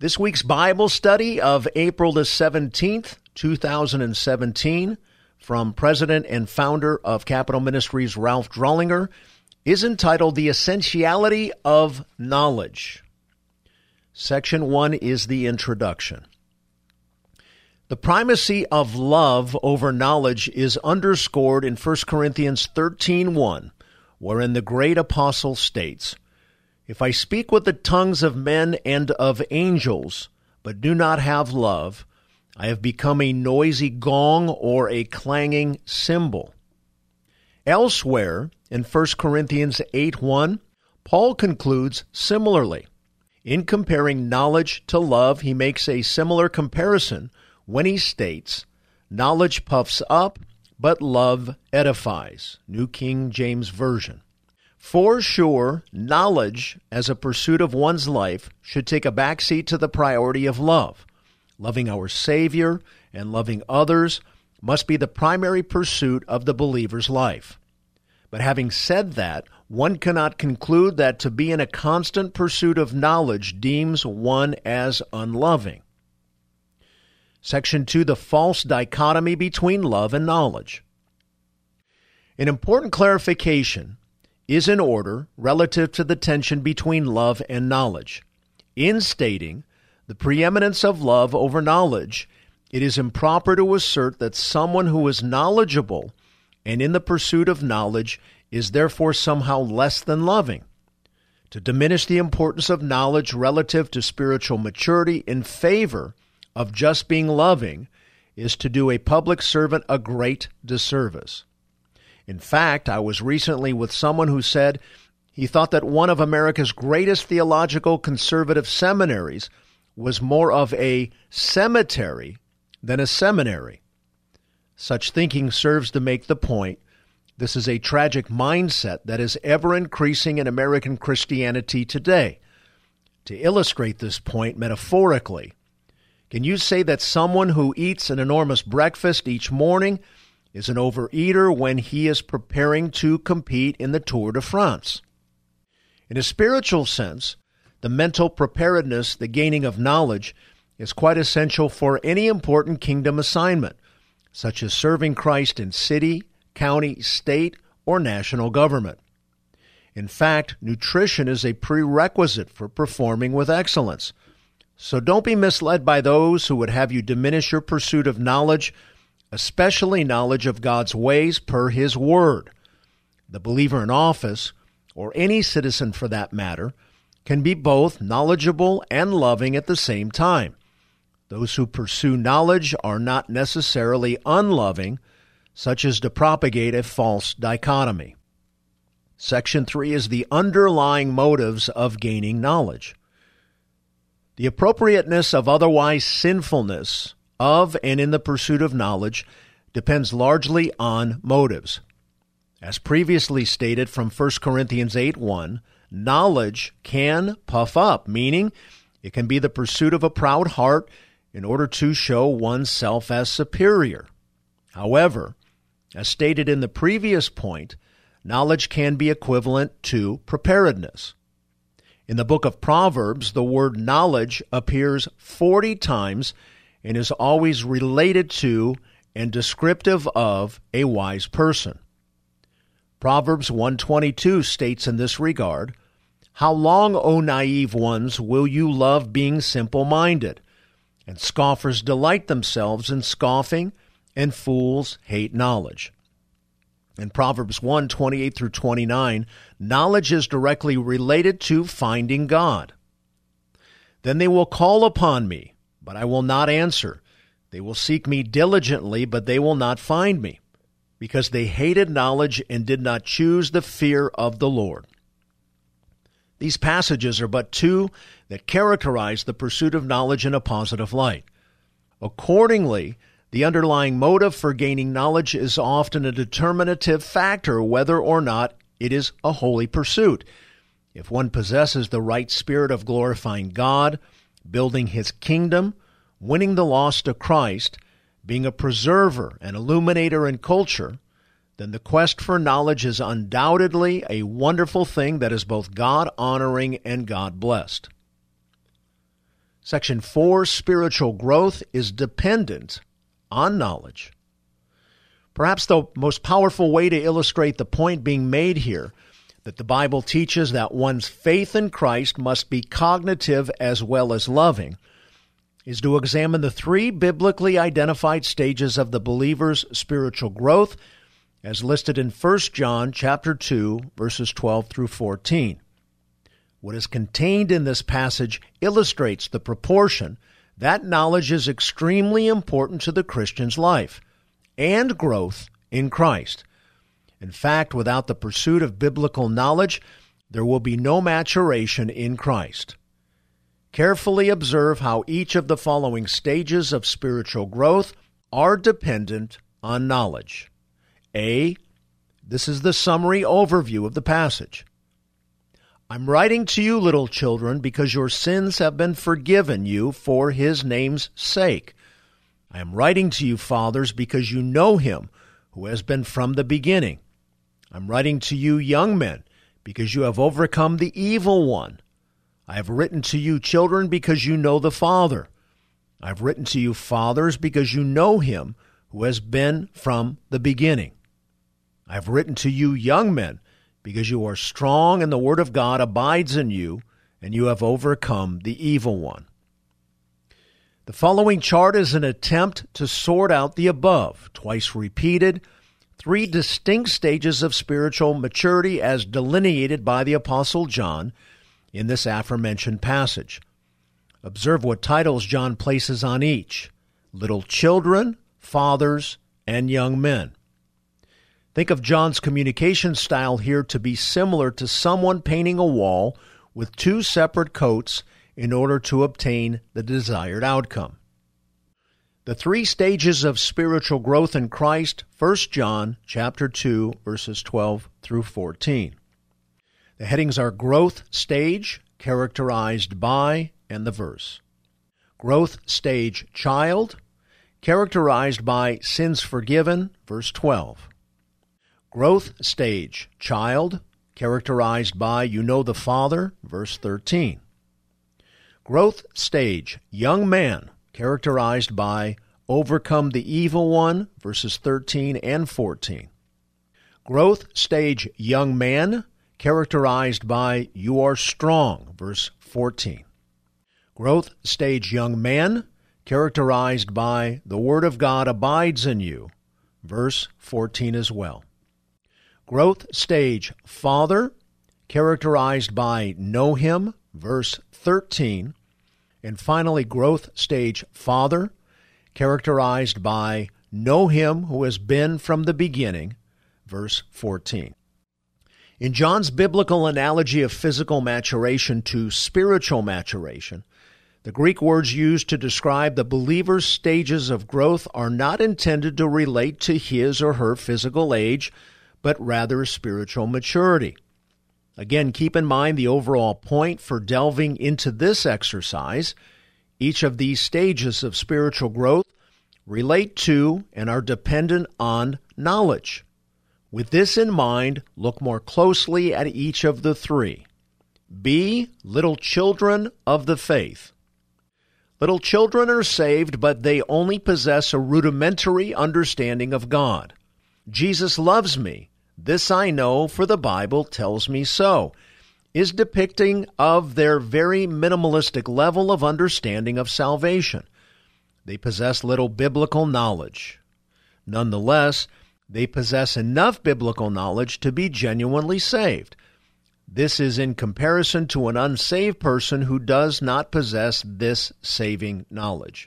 This week's Bible study of April the 17th, 2017, from President and founder of Capitol Ministries, Ralph Drollinger, is entitled The Essentiality of Knowledge. Section 1 is the introduction. The primacy of love over knowledge is underscored in 1 Corinthians 13:1, wherein the great apostle states, "If I speak with the tongues of men and of angels, but do not have love, I have become a noisy gong or a clanging cymbal." Elsewhere, in 1 Corinthians 8:1, Paul concludes similarly. In comparing knowledge to love, he makes a similar comparison when he states, "Knowledge puffs up, but love edifies." New King James Version. For sure, knowledge as a pursuit of one's life should take a backseat to the priority of love. Loving our Savior and loving others must be the primary pursuit of the believer's life. But having said that, one cannot conclude that to be in a constant pursuit of knowledge deems one as unloving. Section 2, the false dichotomy between love and knowledge. An important clarification is in order relative to the tension between love and knowledge. In stating the preeminence of love over knowledge, it is improper to assert that someone who is knowledgeable and in the pursuit of knowledge is therefore somehow less than loving. To diminish the importance of knowledge relative to spiritual maturity in favor of just being loving is to do a public servant a great disservice. In fact, I was recently with someone who said he thought that one of America's greatest theological conservative seminaries was more of a cemetery than a seminary. Such thinking serves to make the point this is a tragic mindset that is ever increasing in American Christianity today. To illustrate this point metaphorically, can you say that someone who eats an enormous breakfast each morning is an overeater when he is preparing to compete in the Tour de France? In a spiritual sense, the mental preparedness, the gaining of knowledge, is quite essential for any important kingdom assignment, such as serving Christ in city, county, state, or national government. In fact, nutrition is a prerequisite for performing with excellence. So don't be misled by those who would have you diminish your pursuit of knowledge, especially knowledge of God's ways per His Word. The believer in office, or any citizen for that matter, can be both knowledgeable and loving at the same time. Those who pursue knowledge are not necessarily unloving, such as to propagate a false dichotomy. Section 3 is the underlying motives of gaining knowledge. The appropriateness of otherwise sinfulness of and in the pursuit of knowledge depends largely on motives. As previously stated from 1 Corinthians 8:1, knowledge can puff up, meaning it can be the pursuit of a proud heart in order to show oneself as superior. However, as stated in the previous point, knowledge can be equivalent to preparedness. In the book of Proverbs, the word knowledge appears 40 times and is always related to and descriptive of a wise person. Proverbs 1:22 states in this regard, "How long, O naive ones, will you love being simple-minded? And scoffers delight themselves in scoffing, and fools hate knowledge." In Proverbs 1:28 through 29, knowledge is directly related to finding God. "Then they will call upon me, but I will not answer. They will seek me diligently, but they will not find me, because they hated knowledge and did not choose the fear of the Lord." These passages are but two that characterize the pursuit of knowledge in a positive light. Accordingly, the underlying motive for gaining knowledge is often a determinative factor whether or not it is a holy pursuit. If one possesses the right spirit of glorifying God, building His kingdom, winning the lost to Christ, being a preserver and illuminator in culture, then the quest for knowledge is undoubtedly a wonderful thing that is both God-honoring and God-blessed. Section 4, spiritual growth is dependent on knowledge. Perhaps the most powerful way to illustrate the point being made here, that the Bible teaches that one's faith in Christ must be cognitive as well as loving, is to examine the three biblically identified stages of the believer's spiritual growth as listed in 1 John chapter 2, verses 12 through 14. What is contained in this passage illustrates the proportion that knowledge is extremely important to the Christian's life and growth in Christ. In fact, without the pursuit of biblical knowledge, there will be no maturation in Christ. Carefully observe how each of the following stages of spiritual growth are dependent on knowledge. A, this is the summary overview of the passage. I'm writing to you, little children, because your sins have been forgiven you for his name's sake. I am writing to you, fathers, because you know him who has been from the beginning. I'm writing to you, young men, because you have overcome the evil one. I have written to you, children, because you know the Father. I have written to you, fathers, because you know him who has been from the beginning. I have written to you, young men, because you are strong and the word of God abides in you, and you have overcome the evil one. The following chart is an attempt to sort out the above, twice repeated, three distinct stages of spiritual maturity as delineated by the Apostle John in this aforementioned passage. Observe what titles John places on each: little children, fathers, and young men. Think of John's communication style here to be similar to someone painting a wall with two separate coats in order to obtain the desired outcome. The three stages of spiritual growth in Christ, 1 John chapter 2, verses 12 through 14. The headings are growth stage, characterized by, and the verse. Growth stage child, characterized by sins forgiven, verse 12. Growth stage child, characterized by you know the Father, verse 13. Growth stage young man, characterized by overcome the evil one, verses 13 and 14. Growth stage young man, characterized by you are strong, verse 14. Growth stage young man, characterized by the word of God abides in you, verse 14 as well. Growth stage father, characterized by know him, verse 13. And finally, growth stage father, characterized by know him who has been from the beginning, verse 14. In John's biblical analogy of physical maturation to spiritual maturation, the Greek words used to describe the believer's stages of growth are not intended to relate to his or her physical age, but rather spiritual maturity. Again, keep in mind the overall point for delving into this exercise. Each of these stages of spiritual growth relate to and are dependent on knowledge. With this in mind, look more closely at each of the three. Be little children of the faith. Little children are saved, but they only possess a rudimentary understanding of God. Jesus loves me. This I know, for the Bible tells me so, is depicting of their very minimalistic level of understanding of salvation. They possess little biblical knowledge. Nonetheless, they possess enough biblical knowledge to be genuinely saved. This is in comparison to an unsaved person who does not possess this saving knowledge.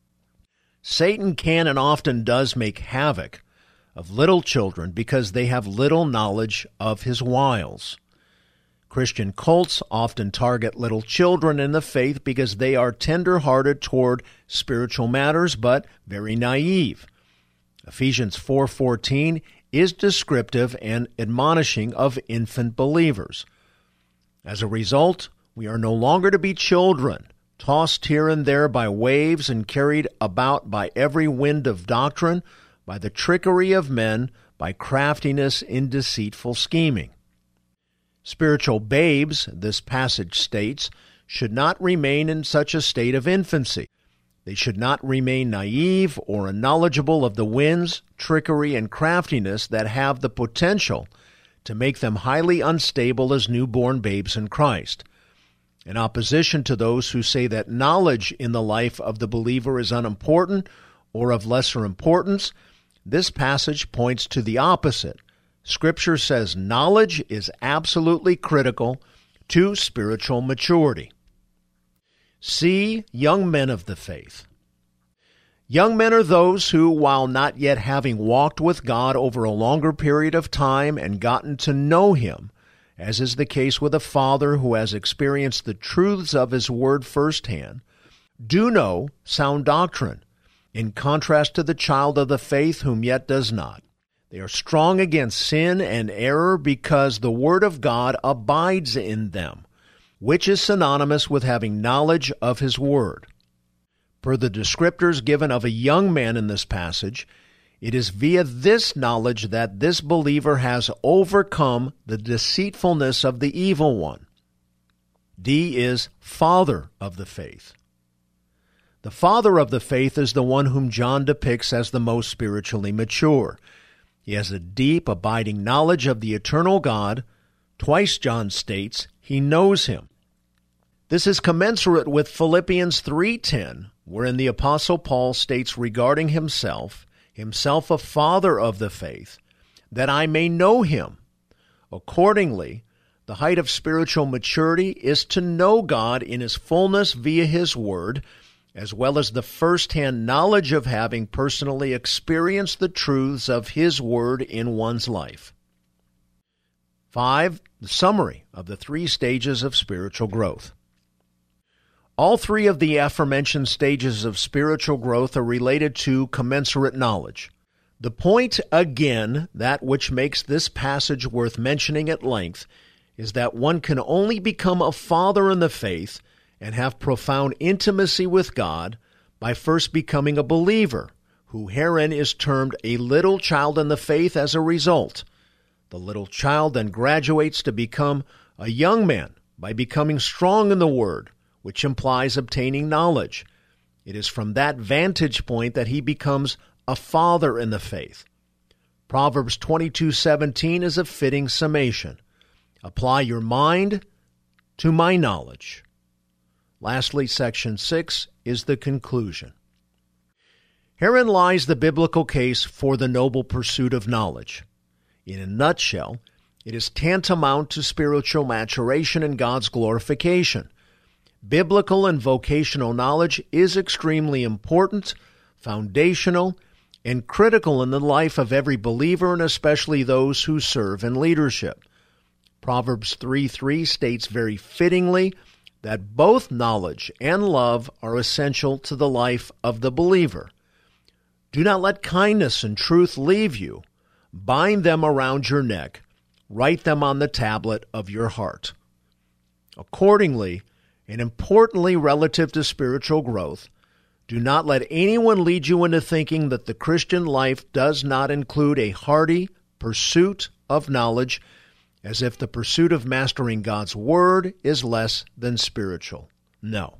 Satan can and often does make havoc of little children because they have little knowledge of his wiles. Christian cults often target little children in the faith because they are tender-hearted toward spiritual matters but very naive. Ephesians 4:14 is descriptive and admonishing of infant believers. As a result, we are no longer to be children, tossed here and there by waves and carried about by every wind of doctrine, by the trickery of men, by craftiness in deceitful scheming. Spiritual babes, this passage states, should not remain in such a state of infancy. They should not remain naive or unknowledgeable of the winds, trickery, and craftiness that have the potential to make them highly unstable as newborn babes in Christ. In opposition to those who say that knowledge in the life of the believer is unimportant or of lesser importance, this passage points to the opposite. Scripture says knowledge is absolutely critical to spiritual maturity. C. Young men of the faith. Young men are those who, while not yet having walked with God over a longer period of time and gotten to know Him, as is the case with a father who has experienced the truths of His Word firsthand, do know sound doctrine, in contrast to the child of the faith whom yet does not. They are strong against sin and error because the Word of God abides in them, which is synonymous with having knowledge of His Word. Per the descriptors given of a young man in this passage, it is via this knowledge that this believer has overcome the deceitfulness of the evil one. D is father of the faith. The father of the faith is the one whom John depicts as the most spiritually mature. He has a deep, abiding knowledge of the eternal God. Twice John states he knows Him. This is commensurate with Philippians 3:10, wherein the Apostle Paul states regarding himself a father of the faith, that I may know Him. Accordingly, the height of spiritual maturity is to know God in His fullness via His Word, as well as the first-hand knowledge of having personally experienced the truths of His Word in one's life. 5. The summary of the 3 stages of spiritual growth. All 3 of the aforementioned stages of spiritual growth are related to commensurate knowledge. The point, again, that which makes this passage worth mentioning at length, is that one can only become a father in the faith and have profound intimacy with God by first becoming a believer, who herein is termed a little child in the faith as a result. The little child then graduates to become a young man by becoming strong in the Word, which implies obtaining knowledge. It is from that vantage point that he becomes a father in the faith. Proverbs 22:17 is a fitting summation. Apply your mind to my knowledge. Lastly, section 6 is the conclusion. Herein lies the biblical case for the noble pursuit of knowledge. In a nutshell, it is tantamount to spiritual maturation and God's glorification. Biblical and vocational knowledge is extremely important, foundational, and critical in the life of every believer, and especially those who serve in leadership. Proverbs 3:3 states very fittingly that both knowledge and love are essential to the life of the believer. Do not let kindness and truth leave you. Bind them around your neck. Write them on the tablet of your heart. Accordingly, and importantly relative to spiritual growth, do not let anyone lead you into thinking that the Christian life does not include a hearty pursuit of knowledge, as if the pursuit of mastering God's Word is less than spiritual. No.